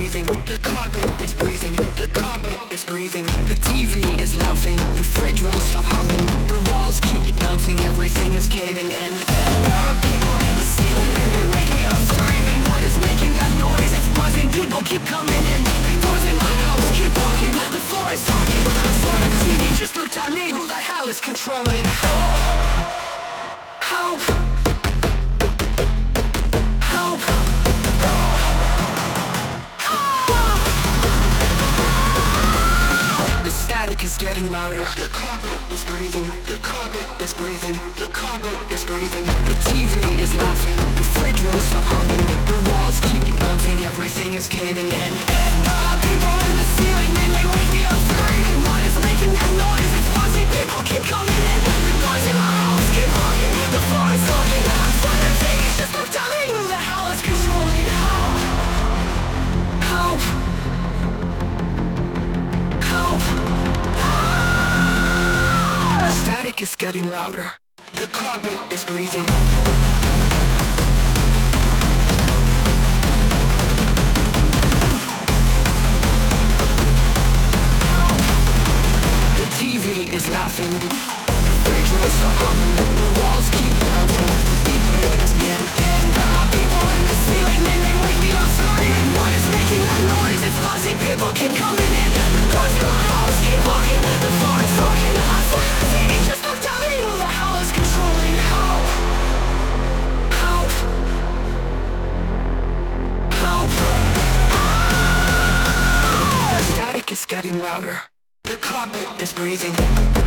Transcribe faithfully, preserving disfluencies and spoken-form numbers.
breathing, the carpet is breathing, the carpet is breathing. The T V is laughing, the fridge won't stop humming, the walls keep bouncing, everything is caving in. There are people in the ceiling and they're waking up screaming. What is making that noise? It's buzzing, people keep coming in. Doors in my house keep walking, the floor is talking. I saw the T V just looked at me, who the hell is controlling? Help! Help! The static is getting louder. The carpet is breathing. The carpet is breathing. The carpet is breathing. The T V is laughing. The fridge won't stop humming. The walls keep bouncing. Everything is caving in. And there are people in the ceiling, and they wake me up screaming. What is making that noise? It's buzzing. People keep coming in. The doors in my house keep knocking. The floor is talking. I'm trying to think. It's just no telling who the hell is controlling. Help! Help! The static is getting louder. The carpet is breathing. The T V is laughing. The fridge won't stop humming. The walls keep bouncing. People is getting in. There are people in the ceiling and they wake me up screaming. What is making that noise? It's buzzing. People keep coming in. The doors to my house keep locking. The floor is talking. I swear the T V just looked at me. Who the hell is controlling? Help! Help! Help! The static is getting louder. The carpet is breathing.